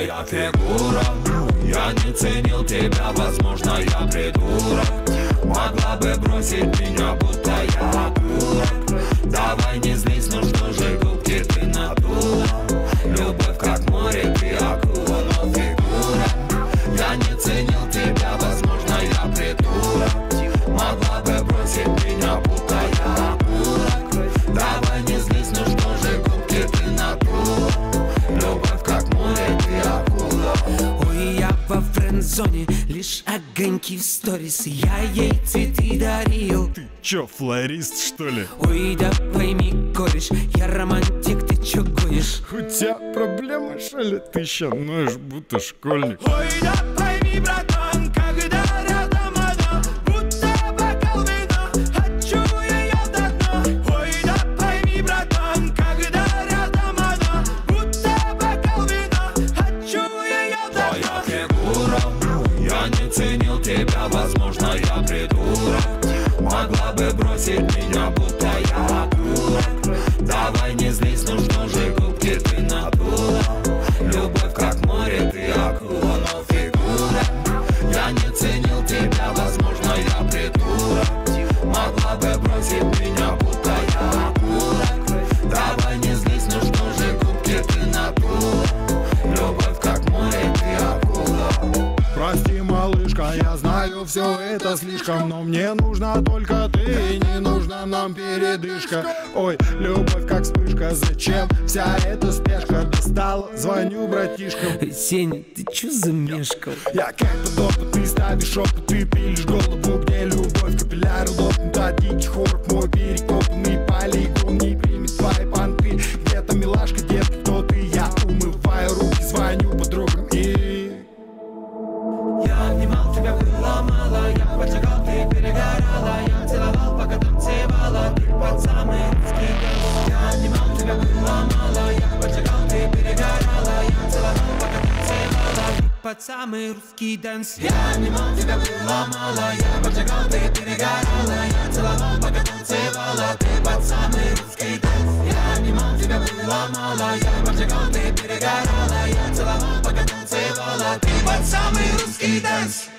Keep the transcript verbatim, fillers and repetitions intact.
твоя фигура. Я не ценил тебя, возможно, я придурок. Могла бы бросить меня, будто я окурок. Давай не злись, ну что же губки ты надула. Любовь как море, ты акула, но фигура. Я не ценил тебя, возможно, я придурок. Могла бы бросить меня, будто я окурок. Давай не злись, ну что же губки ты надула. Любовь как море, ты акула. Ой, я во френд-зоне, лишь огоньки в сторис. Я ей цветы дарил. Ты чё, флорист, что ли? Ой, да пойми, кореш, я романтик, ты чё гонишь? У тебя проблемы, что ли? Ты ещё ноешь, будто школьник. Ой, да пойми, братан, когда рядом она, будто бокал вина, хочу её до дна. Ой, да пойми, братан, когда рядом она, будто бокал вина, хочу её до дна. Твоя фигура, я не ценил тебя, возможно, я придурок. Могла бы бросить меня, будто я окурок. Давай не злись, ну что же губки ты надула. Любовь как море, ты акула, но фигура. Я не ценил тебя, возможно, я придурок. Могла бы бросить меня, будто я окурок. Давай не злись, ну что же губки ты надула. Любовь как море, ты акула. Прости, малышка, я знаю, все это слишком, но мне нужна только ты, и не нужна нам передышка. Ой, любовь как вспышка, зачем вся эта спешка? Достала, звоню братишкам. Сеня, ты чё замешкал? Я как подопыт, ты ставишь опыт, ты пилишь голову, где любовь, капилляры лопнут, а дикий хорк, мой перекопанный полигон не примет твои понты. Где-то милашка, детка, кто ты? Я умываю руки, звоню подругам и... Я обнимал тебя, было мало, я поджигал, ты перегорала. Я целовал, пока танцевала, ты под самый русский дэнс. Я обнимал тебя, было мало, я поджигал, ты перегорала. Я целовал, пока танцевала, ты под самый русский дэнс. Я обнимал тебя, было мало, я поджигал, ты перегорала. Я целовал, пока танцевала, ты под самый русский дэнс. Я обнимал тебя, было мало, я поджигал, ты перегорала. Я целовал, пока танцевала, ты под самый русский дэнс.